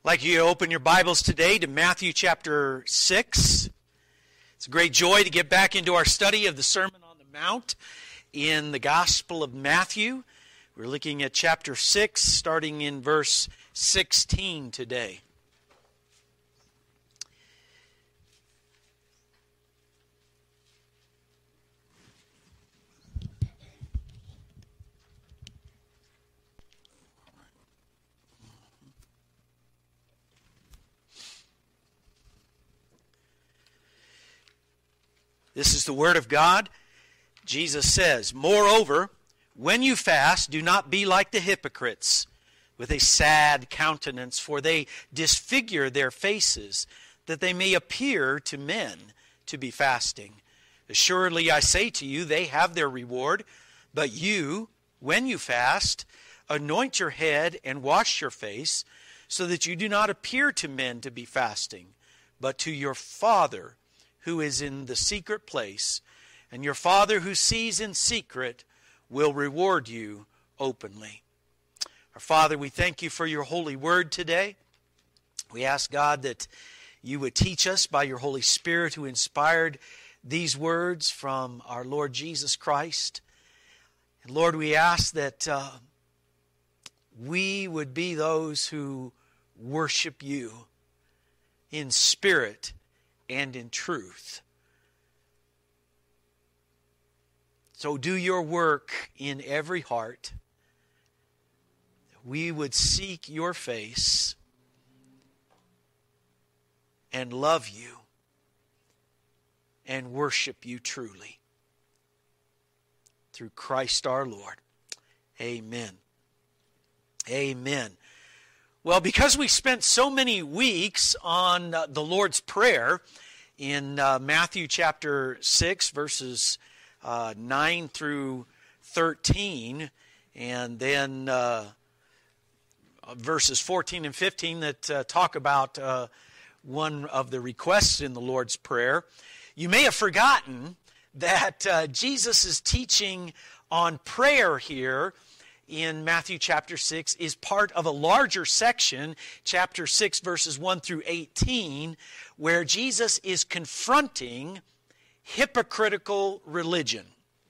I'd like you to open your Bibles today to Matthew chapter 6. It's a great joy to get back into our study of the Sermon on the Mount in the Gospel of Matthew. We're looking at chapter 6, starting in verse 16 today. This is the Word of God. Jesus says, "Moreover, when you fast, do not be like the hypocrites, with a sad countenance, for they disfigure their faces, that they may appear to men to be fasting. Assuredly, I say to you, they have their reward. But you, when you fast, anoint your head and wash your face, so that you do not appear to men to be fasting, but to your Father who is in the secret place, and your Father who sees in secret will reward you openly." Our Father, we thank you for your holy word today. We ask, God, that you would teach us by your Holy Spirit who inspired these words from our Lord Jesus Christ. And Lord, we ask that we would be those who worship you in spirit and in truth. So do your work in every heart. We would seek your face and love you and worship you truly. Through Christ our Lord. Amen. Amen. Well, because we spent so many weeks on the Lord's Prayer in Matthew chapter 6, verses 9 through 13, and then verses 14 and 15 that talk about one of the requests in the Lord's Prayer, you may have forgotten that Jesus' teaching on prayer here in Matthew chapter 6 is part of a larger section, chapter 6 verses 1 through 18, where Jesus is confronting hypocritical religion.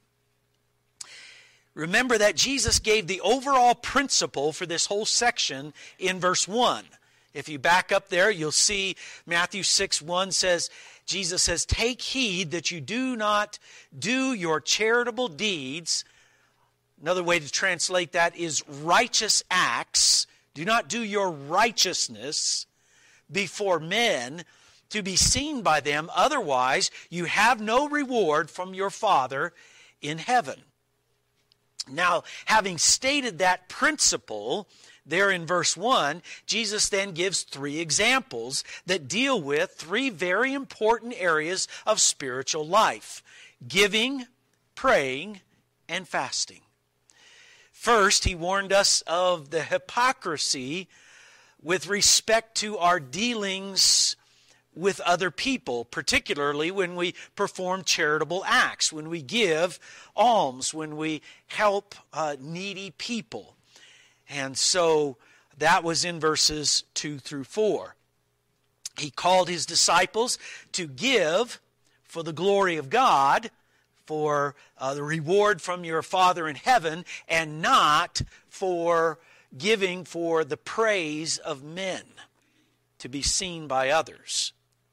Remember that Jesus gave the overall principle for this whole section in verse 1. If you back up there, you'll see Matthew 6:1 says, Jesus says, "Take heed that you do not do your charitable deeds." Another way to translate that is righteous acts. Do not do your righteousness before men to be seen by them. Otherwise, you have no reward from your Father in heaven. Now, having stated that principle there in verse 1, Jesus then gives three examples that deal with three very important areas of spiritual life: giving, praying, and fasting. First, he warned us of the hypocrisy with respect to our dealings with other people, particularly when we perform charitable acts, when we give alms, when we help needy people. And so that was in verses 2 through 4. He called his disciples to give for the glory of God, for the reward from your Father in heaven, and not for giving for the praise of men, to be seen by others.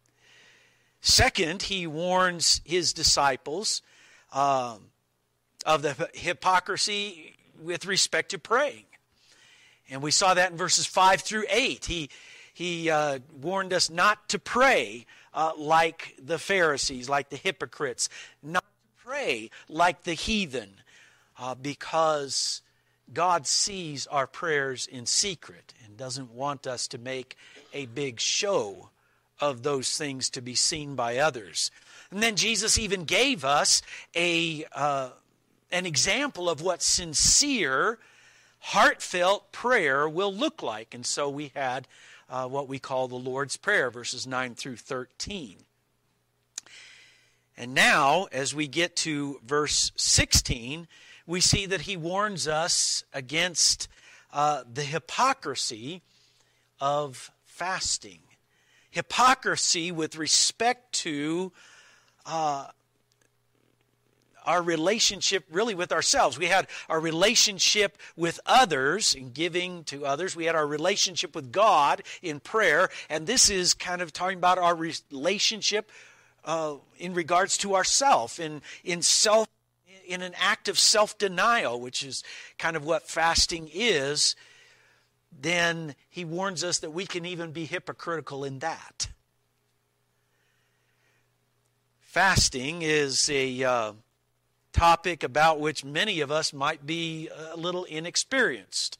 Second, he warns his disciples of the hypocrisy with respect to praying. And we saw that in verses 5 through 8. He warned us not to pray like the Pharisees, like the hypocrites, not pray like the heathen, because God sees our prayers in secret and doesn't want us to make a big show of those things to be seen by others. And then Jesus even gave us an example of what sincere, heartfelt prayer will look like. And so we had what we call the Lord's Prayer, verses 9 through 13. And now, as we get to verse 16, we see that he warns us against the hypocrisy of fasting. Hypocrisy with respect to our relationship really with ourselves. We had our relationship with others in giving to others. We had our relationship with God in prayer. And this is kind of talking about our relationship in regards to ourself, in an act of self-denial, which is kind of what fasting is. Then he warns us that we can even be hypocritical in that. Fasting is a topic about which many of us might be a little inexperienced.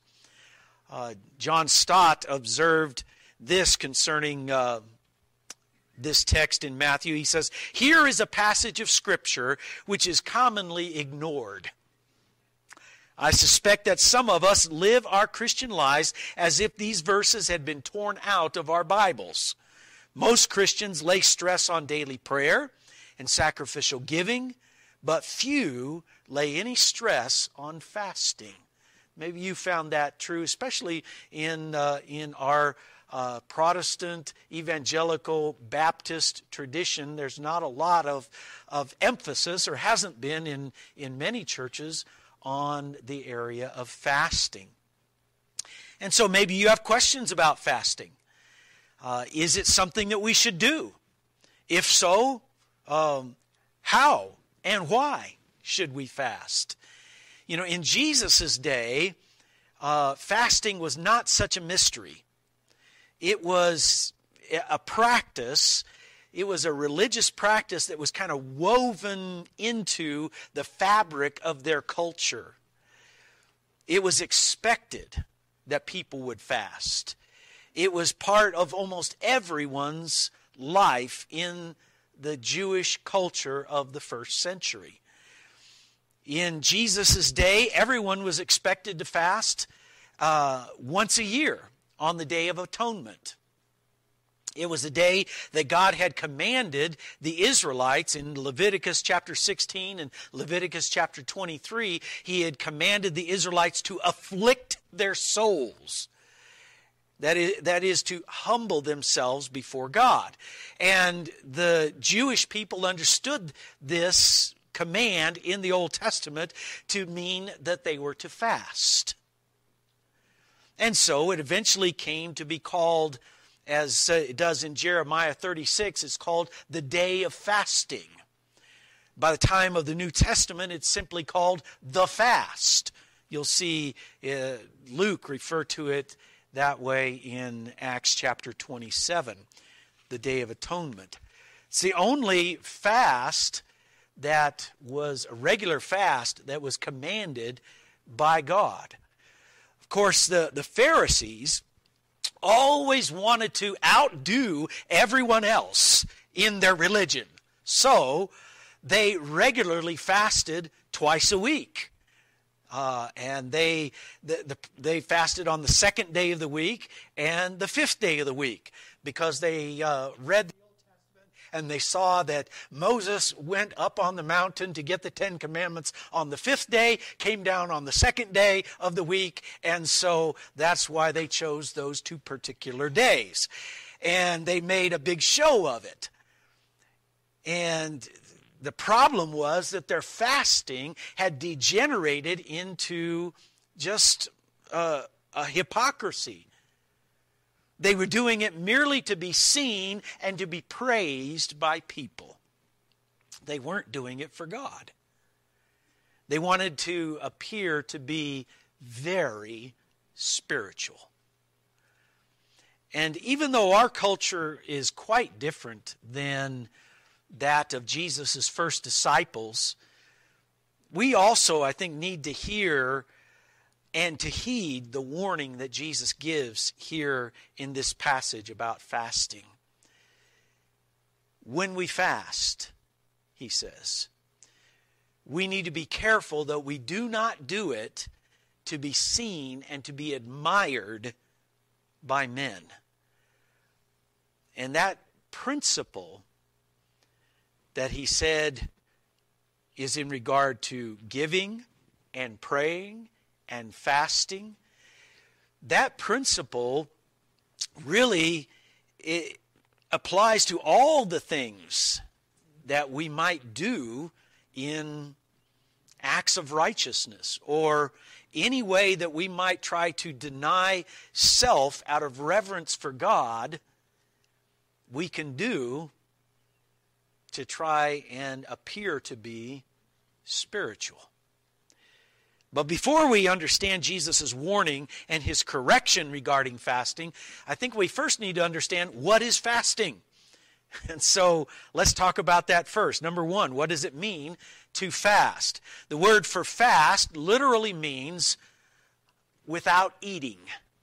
John Stott observed this concerning this text in Matthew. He says, "Here is a passage of Scripture which is commonly ignored. I suspect that some of us live our Christian lives as if these verses had been torn out of our Bibles. Most Christians lay stress on daily prayer and sacrificial giving, but few lay any stress on fasting." Maybe you found that true, especially in our Protestant, evangelical, Baptist tradition. There's not a lot of emphasis, or hasn't been in many churches, on the area of fasting. And so maybe you have questions about fasting. Is it something that we should do? If so, how and why should we fast? You know, in Jesus' day, fasting was not such a mystery. It was a practice. It was a religious practice that was kind of woven into the fabric of their culture. It was expected that people would fast. It was part of almost everyone's life in the Jewish culture of the first century. In Jesus' day, everyone was expected to fast once a year on the Day of Atonement. It was a day that God had commanded the Israelites in Leviticus chapter 16 and Leviticus chapter 23. He had commanded the Israelites to afflict their souls. That is to humble themselves before God. And the Jewish people understood this command in the Old Testament to mean that they were to fast. And so it eventually came to be called, as it does in Jeremiah 36, it's called the Day of Fasting. By the time of the New Testament, it's simply called the fast. You'll see Luke refer to it that way in Acts chapter 27, the Day of Atonement. It's the only fast that was a regular fast that was commanded by God. Of course, the Pharisees always wanted to outdo everyone else in their religion. So they regularly fasted twice a week. And they fasted on the second day of the week and the fifth day of the week, because they read the Old Testament and they saw that Moses went up on the mountain to get the Ten Commandments on the fifth day, came down on the second day of the week, and so that's why they chose those two particular days. And they made a big show of it. And the problem was that their fasting had degenerated into just a hypocrisy. They were doing it merely to be seen and to be praised by people. They weren't doing it for God. They wanted to appear to be very spiritual. And even though our culture is quite different than that of Jesus' first disciples, we also, I think, need to hear and to heed the warning that Jesus gives here in this passage about fasting. When we fast, he says, we need to be careful that we do not do it to be seen and to be admired by men. And that principle that he said is in regard to giving and praying and fasting. That principle really it applies to all the things that we might do in acts of righteousness, or any way that we might try to deny self out of reverence for God, we can do to try and appear to be spiritual. But before we understand Jesus' warning and his correction regarding fasting, I think we first need to understand what is fasting. And so let's talk about that first. Number one, what does it mean to fast? The word for fast literally means without eating.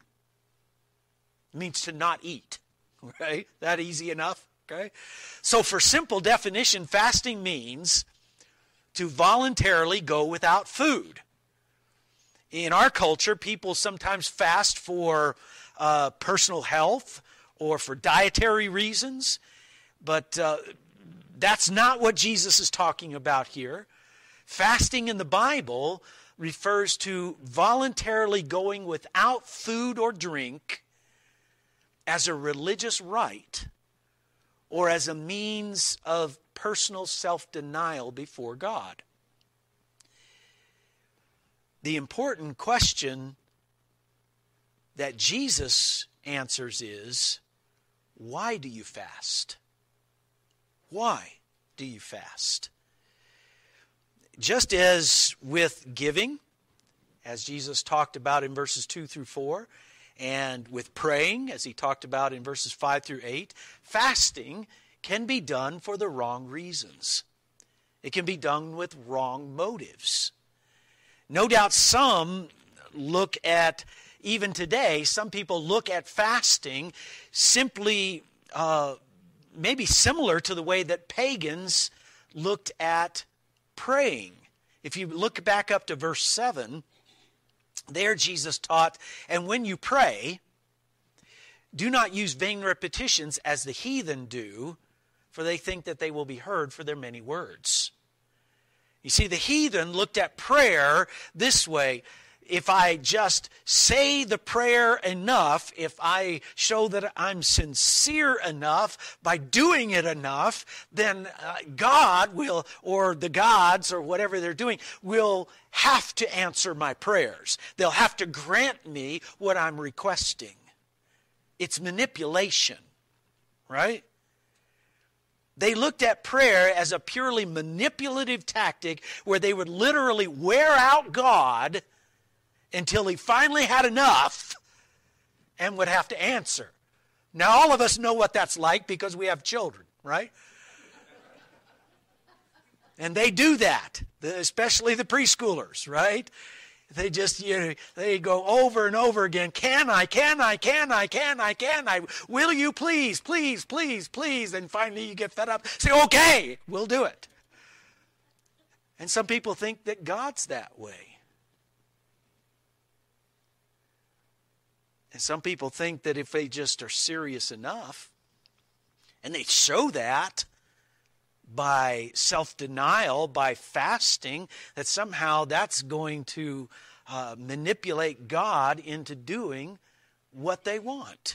It means to not eat, right? That easy enough, okay? So for simple definition, fasting means to voluntarily go without food. In our culture, people sometimes fast for personal health or for dietary reasons, but that's not what Jesus is talking about here. Fasting in the Bible refers to voluntarily going without food or drink as a religious rite or as a means of personal self-denial before God. The important question that Jesus answers is, why do you fast? Why do you fast? Just as with giving, as Jesus talked about in verses 2 through 4, and with praying, as he talked about in verses 5 through 8, fasting can be done for the wrong reasons. It can be done with wrong motives. No doubt some look at, even today, some people look at fasting simply maybe similar to the way that pagans looked at praying. If you look back up to verse 7, there Jesus taught, and when you pray, do not use vain repetitions as the heathen do, for they think that they will be heard for their many words. You see, the heathen looked at prayer this way. If I just say the prayer enough, if I show that I'm sincere enough by doing it enough, then God will, or the gods, or whatever they're doing, will have to answer my prayers. They'll have to grant me what I'm requesting. It's manipulation, right? They looked at prayer as a purely manipulative tactic where they would literally wear out God until he finally had enough and would have to answer. Now, all of us know what that's like because we have children, right? And they do that, especially the preschoolers, right? They just, they go over and over again, can I, will you please, please, please, please, and finally you get fed up, say, okay, we'll do it. And some people think that God's that way. And some people think that if they just are serious enough, and they show that by self-denial, by fasting, that somehow that's going to manipulate God into doing what they want.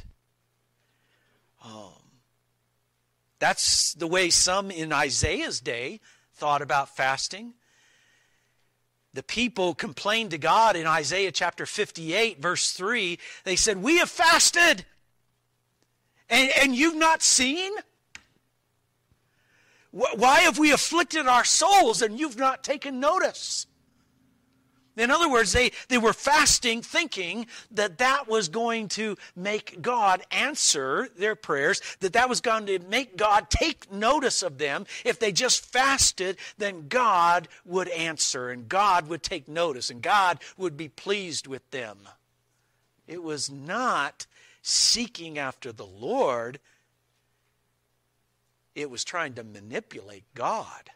That's the way some in Isaiah's day thought about fasting. The people complained to God in Isaiah chapter 58, verse 3. They said, we have fasted, and you've not seen? Why have we afflicted our souls and you've not taken notice? In other words, they were fasting thinking that that was going to make God answer their prayers, that was going to make God take notice of them. If they just fasted, then God would answer and God would take notice and God would be pleased with them. It was not seeking after the Lord. It was trying to manipulate God.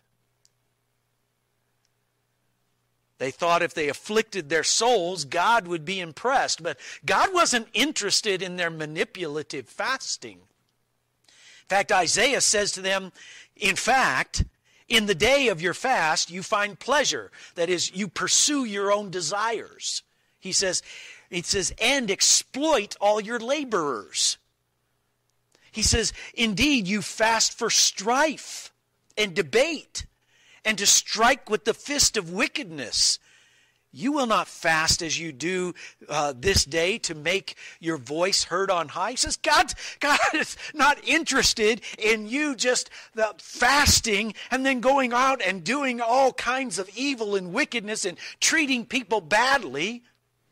They thought if they afflicted their souls, God would be impressed. But God wasn't interested in their manipulative fasting. In fact, Isaiah says to them, in fact, in the day of your fast, you find pleasure. That is, you pursue your own desires. He says, It says, and exploit all your laborers. He says, indeed, you fast for strife and debate and to strike with the fist of wickedness. You will not fast as you do this day to make your voice heard on high. He says, God is not interested in you just fasting and then going out and doing all kinds of evil and wickedness and treating people badly.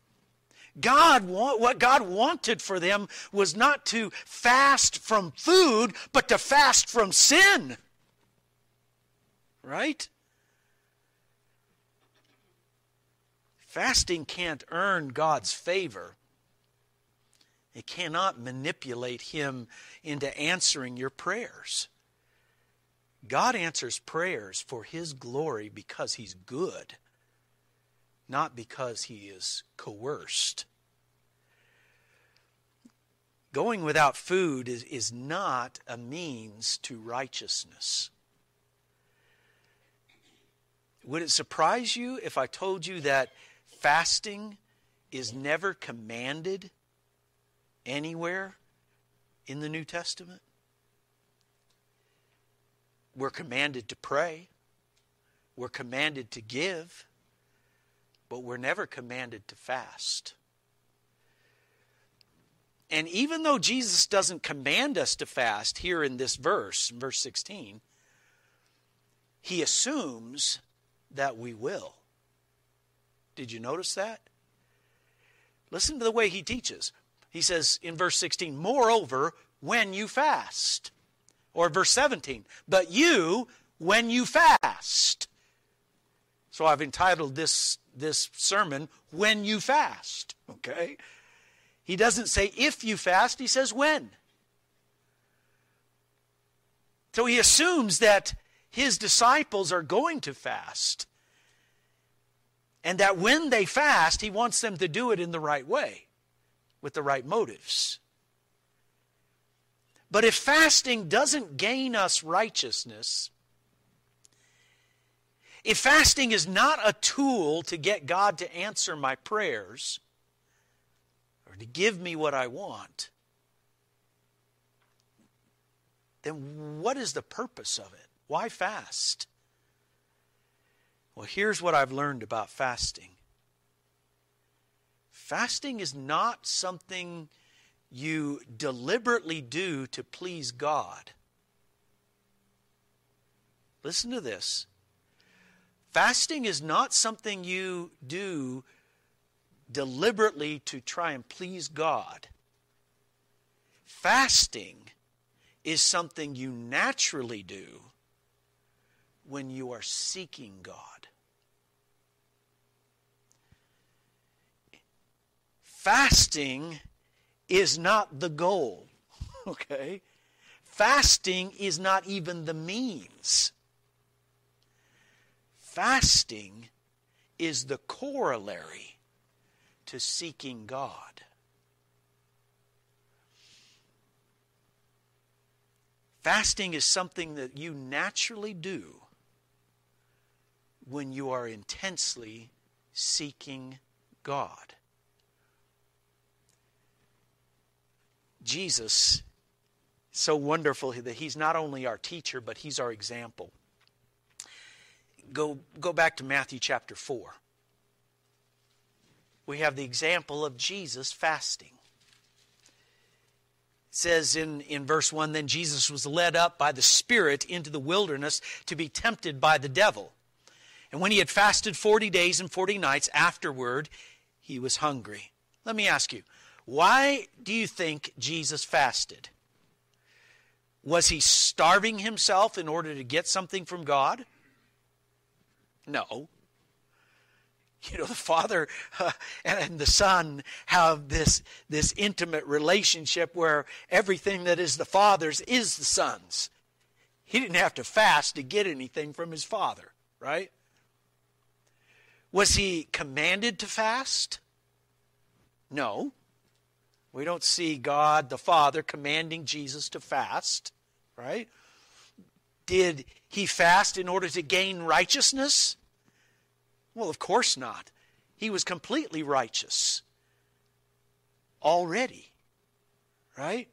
What God wanted for them was not to fast from food, but to fast from sin. Right? Fasting can't earn God's favor. It cannot manipulate Him into answering your prayers. God answers prayers for His glory because He's good, not because He is coerced. Going without food is not a means to righteousness. Would it surprise you if I told you that fasting is never commanded anywhere in the New Testament? We're commanded to pray. We're commanded to give. But we're never commanded to fast. And even though Jesus doesn't command us to fast here in this verse, in verse 16, He assumes that we will. Did you notice that? Listen to the way He teaches. He says in verse 16, moreover, when you fast. Or verse 17, but you, when you fast. So I've entitled this sermon, When You Fast. Okay? He doesn't say if you fast, He says when. So He assumes that His disciples are going to fast. And that when they fast, He wants them to do it in the right way, with the right motives. But if fasting doesn't gain us righteousness, if fasting is not a tool to get God to answer my prayers, or to give me what I want, then what is the purpose of it? Why fast? Well, here's what I've learned about fasting. Fasting is not something you deliberately do to please God. Listen to this. Fasting is not something you do deliberately to try and please God. Fasting is something you naturally do when you are seeking God. Fasting is not the goal, okay? Fasting is not even the means. Fasting is the corollary to seeking God. Fasting is something that you naturally do when you are intensely seeking God. Jesus, so wonderful that He's not only our teacher, but He's our example. Go back to Matthew chapter 4. We have the example of Jesus fasting. It says in verse 1, then Jesus was led up by the Spirit into the wilderness to be tempted by the devil. And when He had fasted 40 days and 40 nights, afterward He was hungry. Let me ask you, why do you think Jesus fasted? Was He starving Himself in order to get something from God? No. You know, the Father and the Son have this intimate relationship where everything that is the Father's is the Son's. He didn't have to fast to get anything from His Father, right? Was He commanded to fast? No. We don't see God the Father commanding Jesus to fast, right? Did He fast in order to gain righteousness? Well, of course not. He was completely righteous. already. Right?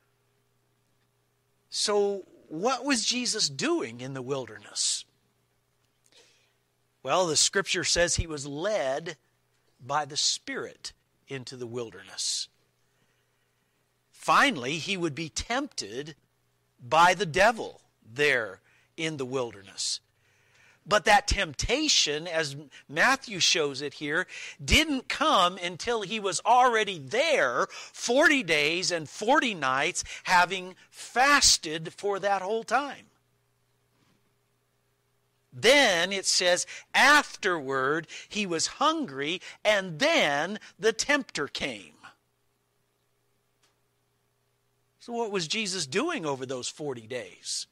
So what was Jesus doing in the wilderness? Well, the Scripture says he was led by the Spirit into the wilderness. Finally, he would be tempted by the devil there in the wilderness. But that temptation, as Matthew shows it here, didn't come until he was already there 40 days and 40 nights, having fasted for that whole time. Then it says, afterward he was hungry, and then the tempter came. So what was Jesus doing over those 40 days?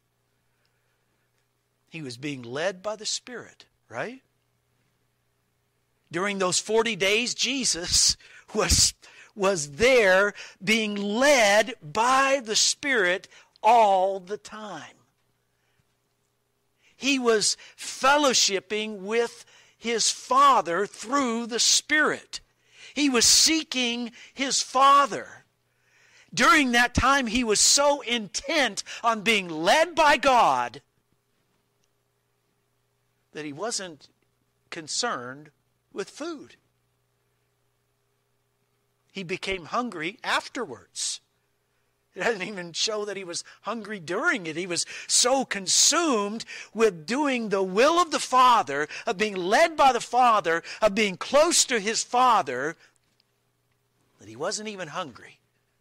He was being led by the Spirit, right? During those 40 days, Jesus was there being led by the Spirit all the time. He was fellowshipping with his Father through the Spirit. He was seeking his Father. During that time, he was so intent on being led by God that he wasn't concerned with food. He became hungry afterwards. It doesn't even show that he was hungry during it. He was so consumed with doing the will of the Father, of being led by the Father, of being close to his Father, that he wasn't even hungry.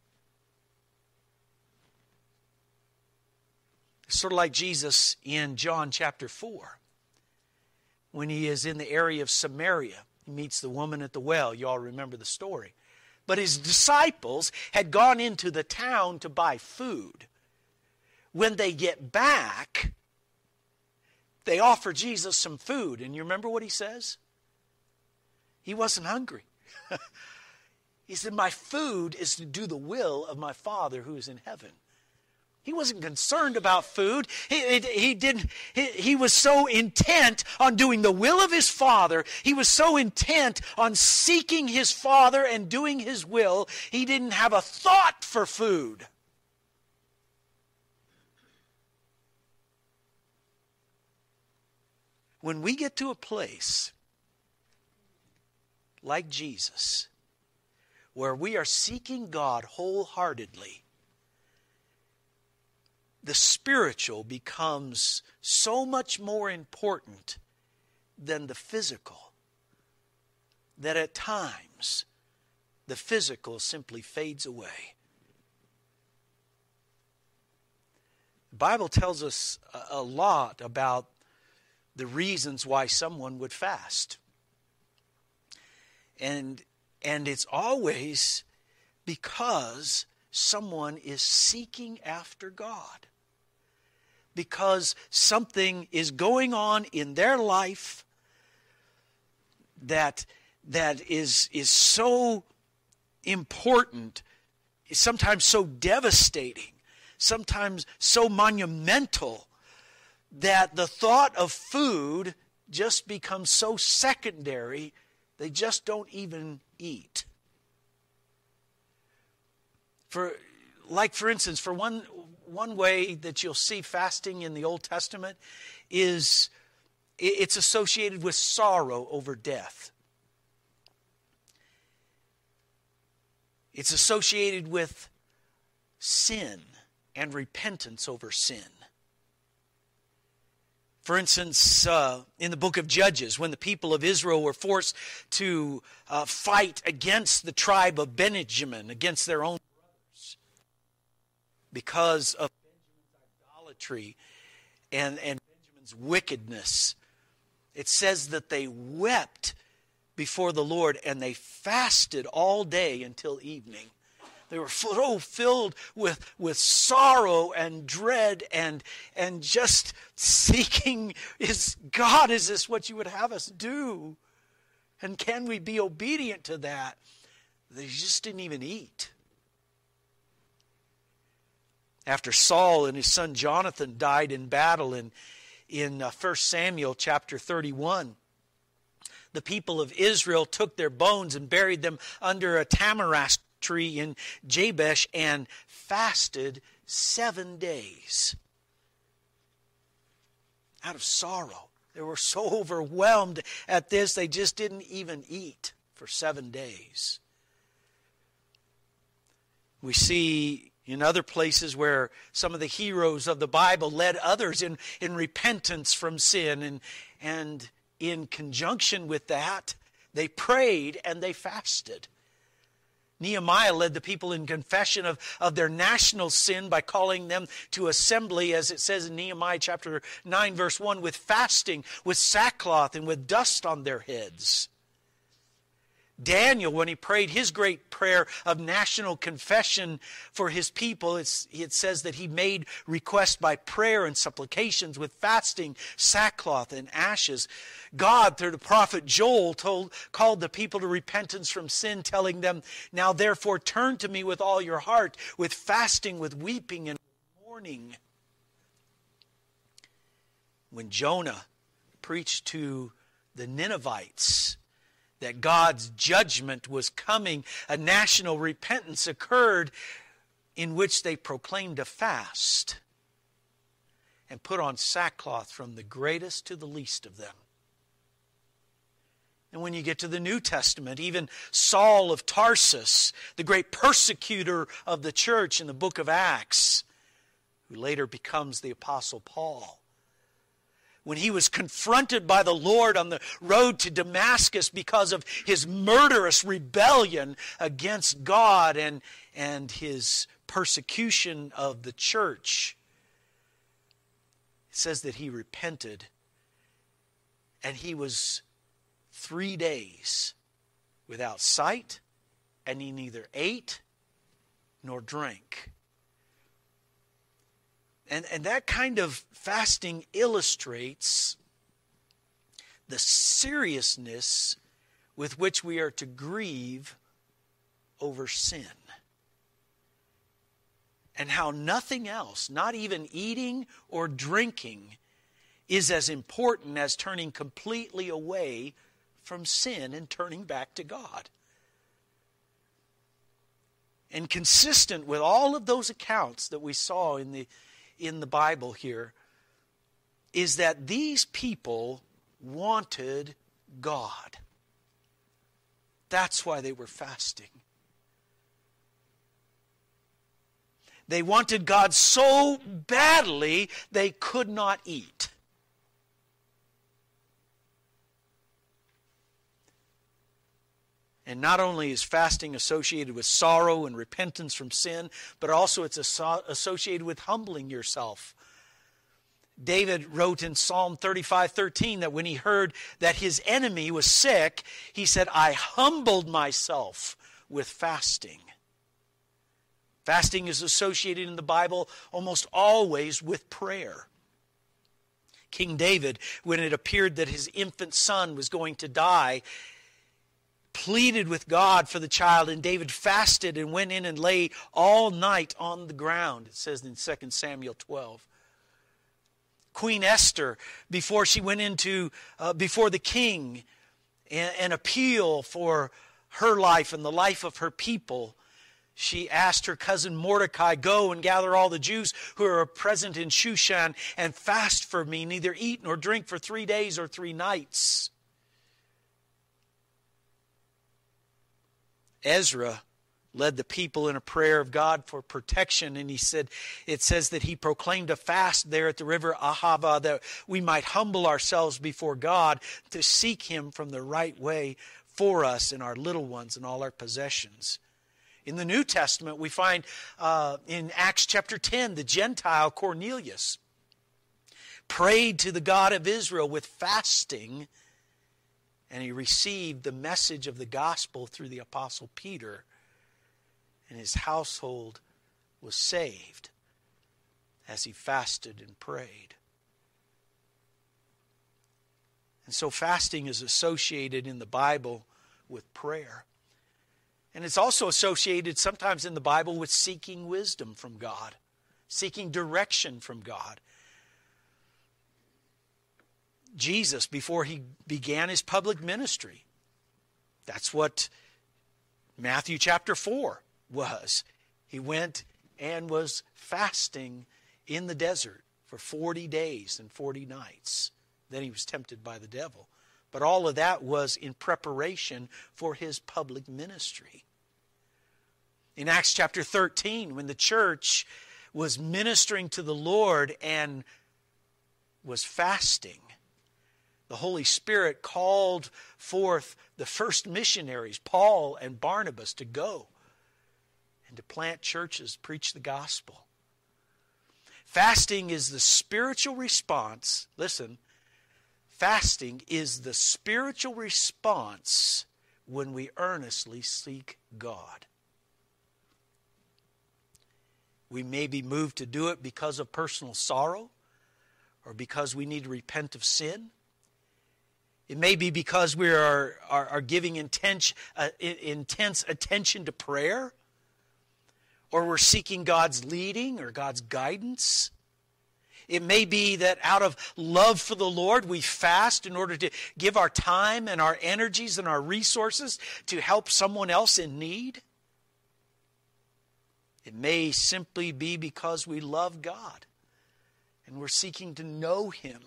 It's sort of like Jesus in John chapter 4. When he is in the area of Samaria, he meets the woman at the well. You all remember the story. But his disciples had gone into the town to buy food. When they get back, they offer Jesus some food. And you remember what he says? He wasn't hungry. He said, my food is to do the will of my Father who is in heaven. He wasn't concerned about food. He was so intent on doing the will of his Father. He was so intent on seeking his Father and doing his will. He didn't have a thought for food. When we get to a place like Jesus, where we are seeking God wholeheartedly, the spiritual becomes so much more important than the physical, that at times the physical simply fades away. The Bible tells us a lot about the reasons why someone would fast. And it's always because someone is seeking after God. Because something is going on in their life that is so important, sometimes so devastating, sometimes so monumental, that the thought of food just becomes so secondary, they just don't even eat. For instance, for one way that you'll see fasting in the Old Testament is it's associated with sorrow over death. It's associated with sin and repentance over sin. For instance, in the book of Judges, when the people of Israel were forced to fight against the tribe of Benjamin, against their own brothers, because of Benjamin's idolatry and Benjamin's wickedness, it says that they wept before the Lord and they fasted all day until evening. They were so filled with sorrow and dread and just seeking, God, is this what you would have us do? And can we be obedient to that? They just didn't even eat. After Saul and his son Jonathan died in battle in 1 Samuel chapter 31, the people of Israel took their bones and buried them under a tamarisk tree in Jabesh and fasted 7 days out of sorrow. They were so overwhelmed at this, they just didn't even eat for 7 days. We see in other places where some of the heroes of the Bible led others in repentance from sin. And in conjunction with that, they prayed and they fasted. Nehemiah led the people in confession of their national sin by calling them to assembly, as it says in Nehemiah chapter 9, verse 1, with fasting, with sackcloth, and with dust on their heads. Daniel, when he prayed his great prayer of national confession for his people, it says that he made requests by prayer and supplications with fasting, sackcloth, and ashes. God, through the prophet Joel, called the people to repentance from sin, telling them, "Now therefore turn to me with all your heart, with fasting, with weeping, and mourning." When Jonah preached to the Ninevites that God's judgment was coming, a national repentance occurred in which they proclaimed a fast and put on sackcloth from the greatest to the least of them. And when you get to the New Testament, even Saul of Tarsus, the great persecutor of the church in the book of Acts, who later becomes the Apostle Paul, when he was confronted by the Lord on the road to Damascus because of his murderous rebellion against God and his persecution of the church, it says that he repented, and he was 3 days without sight, and he neither ate nor drank. And that kind of fasting illustrates the seriousness with which we are to grieve over sin. And how nothing else, not even eating or drinking, is as important as turning completely away from sin and turning back to God. And consistent with all of those accounts that we saw in the Bible here, is that these people wanted God. That's why they were fasting. They wanted God so badly they could not eat. And not only is fasting associated with sorrow and repentance from sin, but also it's associated with humbling yourself. David wrote in Psalm 35:13 that when he heard that his enemy was sick, he said, "I humbled myself with fasting." Fasting is associated in the Bible almost always with prayer. King David, when it appeared that his infant son was going to die, pleaded with God for the child, and David fasted and went in and lay all night on the ground, it says in 2 Samuel 12. Queen Esther, before she went into before the king and appeal for her life and the life of her people, she asked her cousin Mordecai, "Go and gather all the Jews who are present in Shushan and fast for me, neither eat nor drink for 3 days or 3 nights." Ezra led the people in a prayer of God for protection, and it says that he proclaimed a fast there at the river Ahava that we might humble ourselves before God to seek Him from the right way for us and our little ones and all our possessions. In the New Testament, we find in Acts chapter 10, the Gentile Cornelius prayed to the God of Israel with fasting, and he received the message of the gospel through the Apostle Peter, and his household was saved as he fasted and prayed. And so fasting is associated in the Bible with prayer. And it's also associated sometimes in the Bible with seeking wisdom from God, seeking direction from God. Jesus before he began his public ministry. That's what Matthew chapter 4 was. He went and was fasting in the desert for 40 days and 40 nights. Then he was tempted by the devil. But all of that was in preparation for his public ministry. In Acts chapter 13, when the church was ministering to the Lord and was fasting, the Holy Spirit called forth the first missionaries, Paul and Barnabas, to go and to plant churches, preach the gospel. Fasting is the spiritual response. Listen, fasting is the spiritual response when we earnestly seek God. We may be moved to do it because of personal sorrow or because we need to repent of sin. It may be because we are giving intense attention to prayer, or we're seeking God's leading or God's guidance. It may be that out of love for the Lord, we fast in order to give our time and our energies and our resources to help someone else in need. It may simply be because we love God and we're seeking to know Him.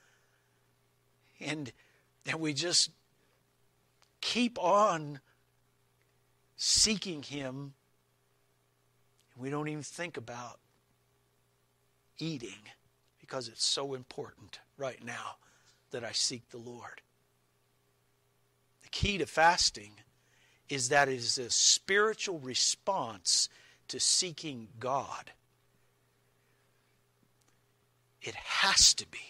And we just keep on seeking Him. We don't even think about eating because it's so important right now that I seek the Lord. The key to fasting is that it is a spiritual response to seeking God. It has to be.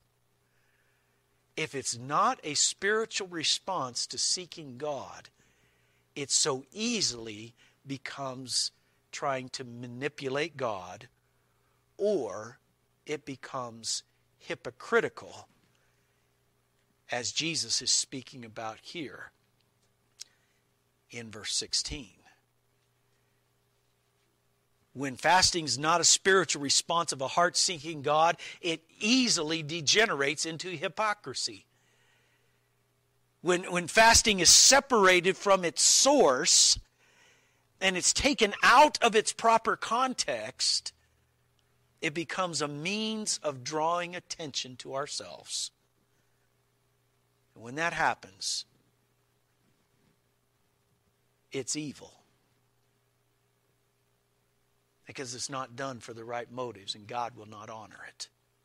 If it's not a spiritual response to seeking God, it so easily becomes trying to manipulate God, or it becomes hypocritical, as Jesus is speaking about here in verse 16. When fasting is not a spiritual response of a heart seeking God, it easily degenerates into hypocrisy. When fasting is separated from its source and it's taken out of its proper context, it becomes a means of drawing attention to ourselves. And when that happens, it's evil. Because it's not done for the right motives, and God will not honor it.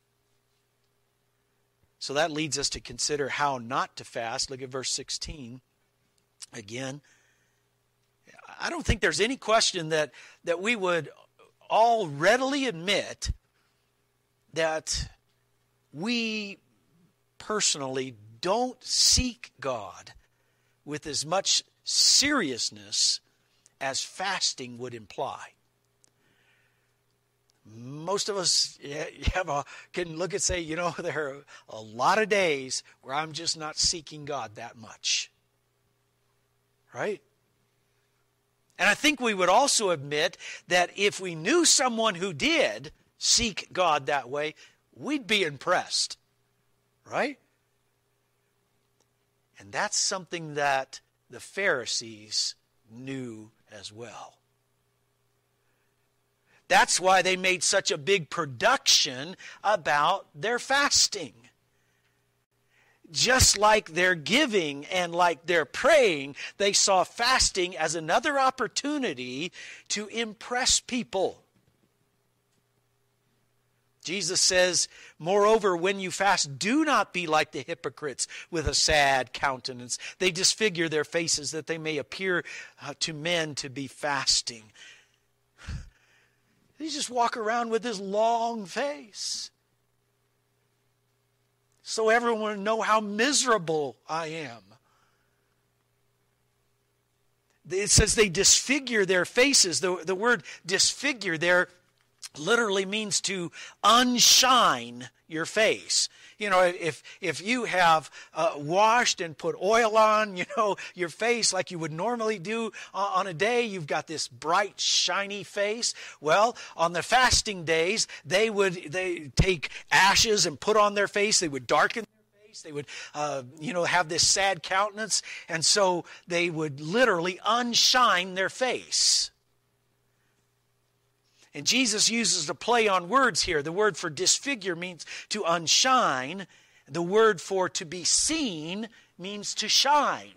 So that leads us to consider how not to fast. Look at verse 16 again. I don't think there's any question that we would all readily admit that we personally don't seek God with as much seriousness as fasting would imply. Most of us can look and say, there are a lot of days where I'm just not seeking God that much. Right? And I think we would also admit that if we knew someone who did seek God that way, we'd be impressed. Right? And that's something that the Pharisees knew as well. That's why they made such a big production about their fasting. Just like their giving and like their praying, they saw fasting as another opportunity to impress people. Jesus says, moreover, when you fast, do not be like the hypocrites with a sad countenance. They disfigure their faces that they may appear to men to be fasting. He just walk around with this long face, so everyone will know how miserable I am. It says they disfigure their faces. The word disfigure there literally means to unshine your face. If you have washed and put oil on, your face like you would normally do on a day, you've got this bright, shiny face. Well, on the fasting days, they take ashes and put on their face. They would darken their face face. They would, have this sad countenance. And so they would literally unshine their face. And Jesus uses a play on words here. The word for disfigure means to unshine. The word for to be seen means to shine.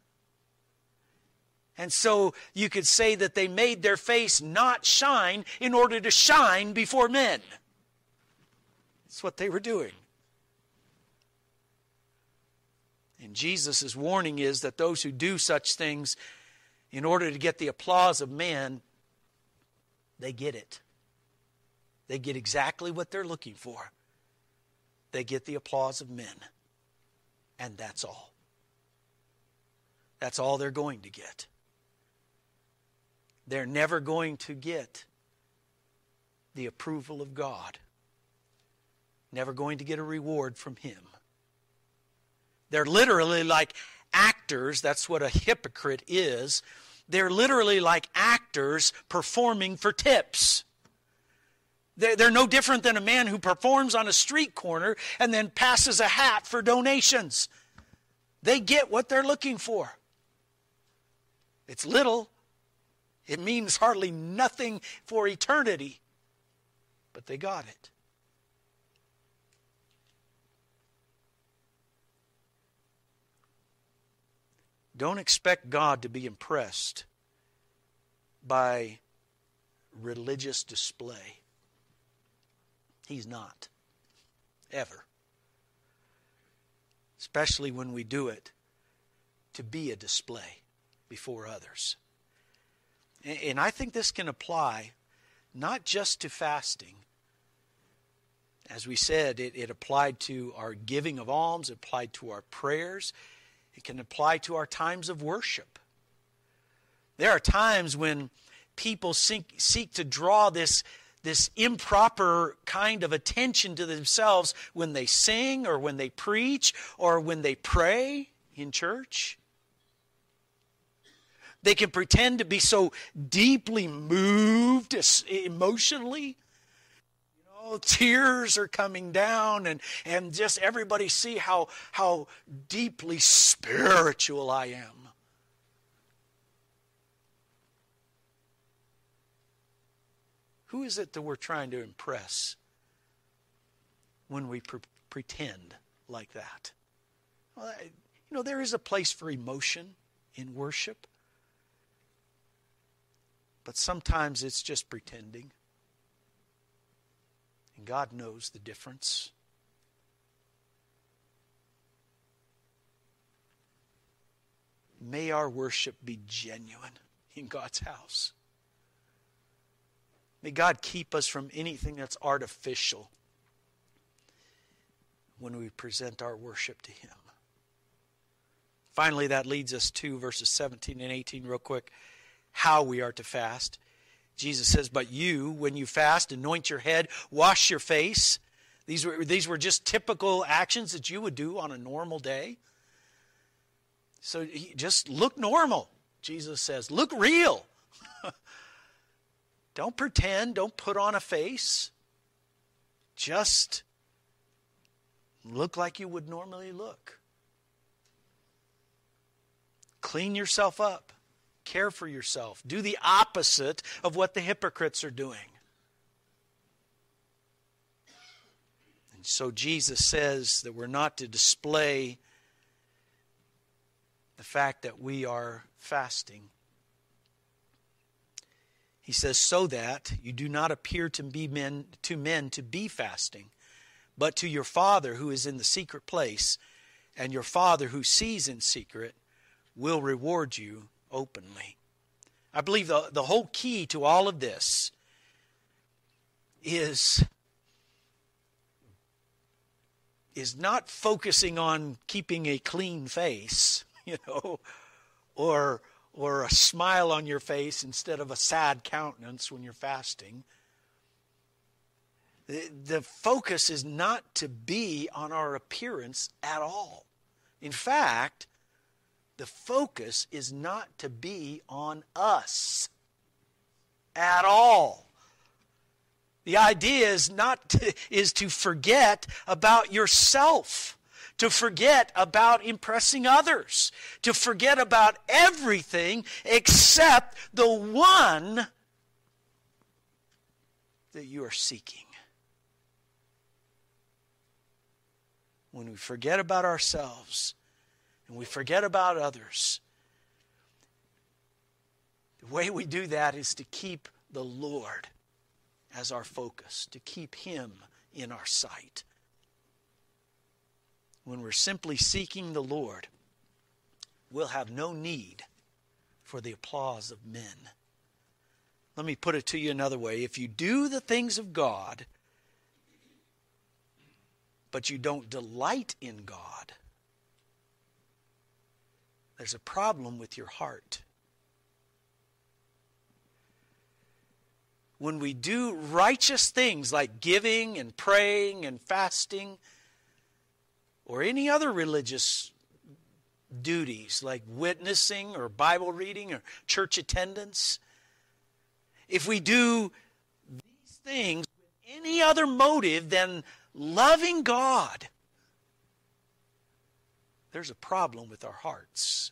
And so you could say that they made their face not shine in order to shine before men. That's what they were doing. And Jesus' warning is that those who do such things in order to get the applause of men, they get it. They get exactly what they're looking for. They get the applause of men. And that's all. That's all they're going to get. They're never going to get the approval of God. Never going to get a reward from Him. They're literally like actors. That's what a hypocrite is. They're literally like actors performing for tips. They're no different than a man who performs on a street corner and then passes a hat for donations. They get what they're looking for. It's little. It means hardly nothing for eternity. But they got it. Don't expect God to be impressed by religious display. He's not. Ever. Especially when we do it to be a display before others. And I think this can apply not just to fasting. As we said, it applied to our giving of alms, it applied to our prayers. It can apply to our times of worship. There are times when people seek to draw this improper kind of attention to themselves when they sing or when they preach or when they pray in church. They can pretend to be so deeply moved emotionally. Tears are coming down and just everybody see how deeply spiritual I am. Who is it that we're trying to impress when we pretend like that? Well, there is a place for emotion in worship. But sometimes it's just pretending. And God knows the difference. May our worship be genuine in God's house. May God keep us from anything that's artificial when we present our worship to Him. Finally, that leads us to verses 17 and 18 real quick. How we are to fast. Jesus says, but you, when you fast, anoint your head, wash your face. These were just typical actions that you would do on a normal day. So just look normal, Jesus says. Look real. Don't pretend. Don't put on a face. Just look like you would normally look. Clean yourself up. Care for yourself. Do the opposite of what the hypocrites are doing. And so Jesus says that we're not to display the fact that we are fasting. He says, so that you do not appear to men to be fasting, but to your Father who is in the secret place, and your Father who sees in secret will reward you openly. I believe the whole key to all of this is not focusing on keeping a clean face, or a smile on your face instead of a sad countenance when you're fasting. The focus is not to be on our appearance at all. In fact, the focus is not to be on us at all. The idea is to forget about yourself, to forget about impressing others, to forget about everything except the one that you are seeking. When we forget about ourselves and we forget about others, the way we do that is to keep the Lord as our focus, to keep Him in our sight. When we're simply seeking the Lord, we'll have no need for the applause of men. Let me put it to you another way. If you do the things of God, but you don't delight in God, there's a problem with your heart. When we do righteous things like giving and praying and fasting, or any other religious duties like witnessing or Bible reading or church attendance, if we do these things with any other motive than loving God, there's a problem with our hearts.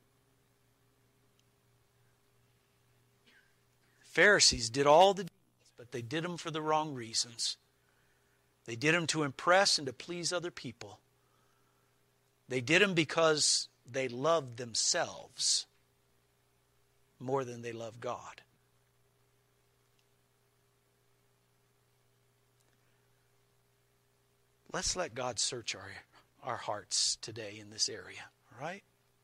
The Pharisees did all the deeds, but they did them for the wrong reasons. They did them to impress and to please other people. They did them because they loved themselves more than they loved God. Let's let God search our hearts today in this area, all right?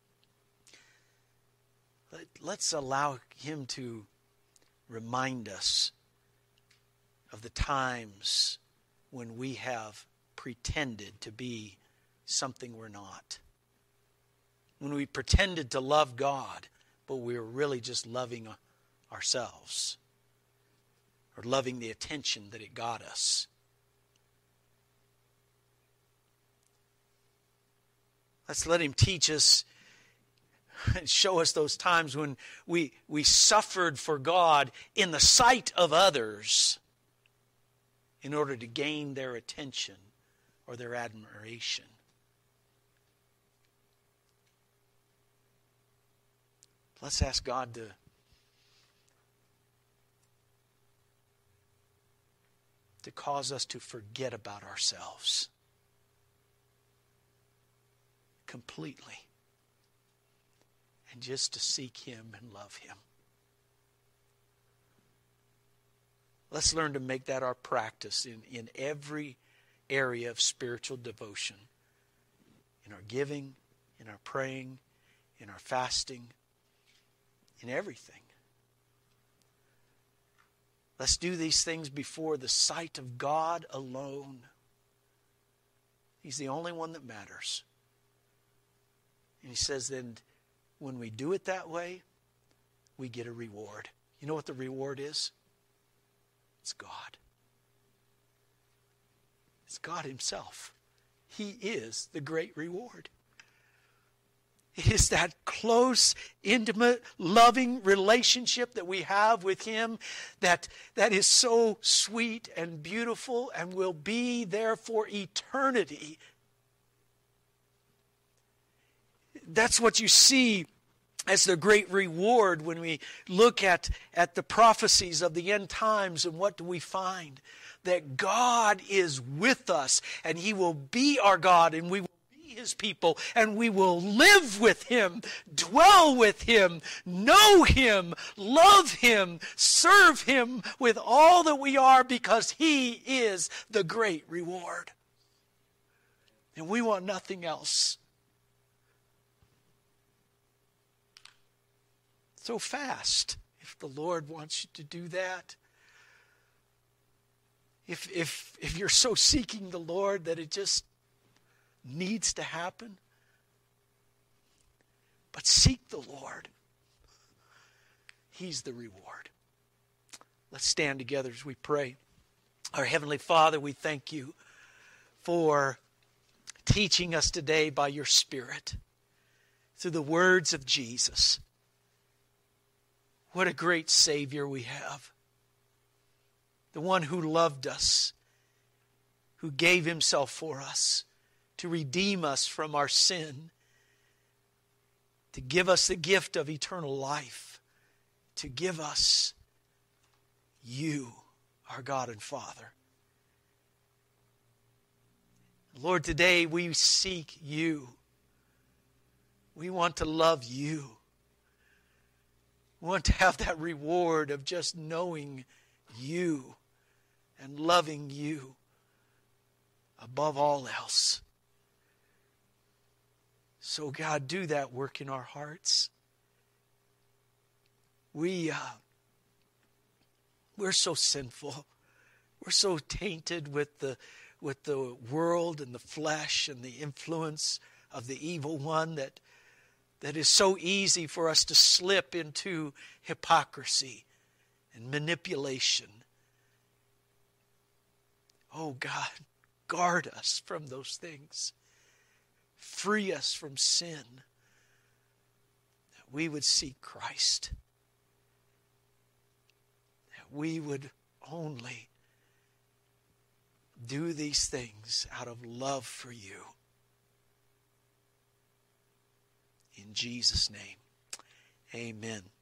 Let's allow Him to remind us of the times when we have pretended to be something we're not. When we pretended to love God, but we were really just loving ourselves, or loving the attention that it got us. Let's let Him teach us and show us those times when we suffered for God in the sight of others in order to gain their attention or their admiration. Let's ask God to cause us to forget about ourselves completely and just to seek Him and love Him. Let's learn to make that our practice in every area of spiritual devotion. In our giving, in our praying, in our fasting, in everything. Let's do these things before the sight of God alone. He's the only one that matters. And He says then, when we do it that way, we get a reward. You know what the reward is? It's God. It's God Himself. He is the great reward. It is that close, intimate, loving relationship that we have with Him that is so sweet and beautiful and will be there for eternity. That's what you see as the great reward when we look at the prophecies of the end times. And what do we find? That God is with us, and He will be our God, and we will be His people, and we will live with Him, dwell with Him, know Him, love Him, serve Him with all that we are, because He is the great reward. And we want nothing else. So fast, if the Lord wants you to do that. If you're so seeking the Lord that it just needs to happen. But seek the Lord. He's the reward. Let's stand together as we pray. Our Heavenly Father, we thank You for teaching us today by Your Spirit through the words of Jesus. What a great Savior we have. The one who loved us, who gave Himself for us to redeem us from our sin, to give us the gift of eternal life, to give us you, our God and Father. Lord, today we seek you. We want to love you. We want to have that reward of just knowing you and loving you above all else. So God, do that work in our hearts. We're so sinful. We're so tainted with the world and the flesh and the influence of the evil one that is so easy for us to slip into hypocrisy and manipulation. Oh God, guard us from those things. Free us from sin, that we would seek Christ, that we would only do these things out of love for you. In Jesus' name, amen.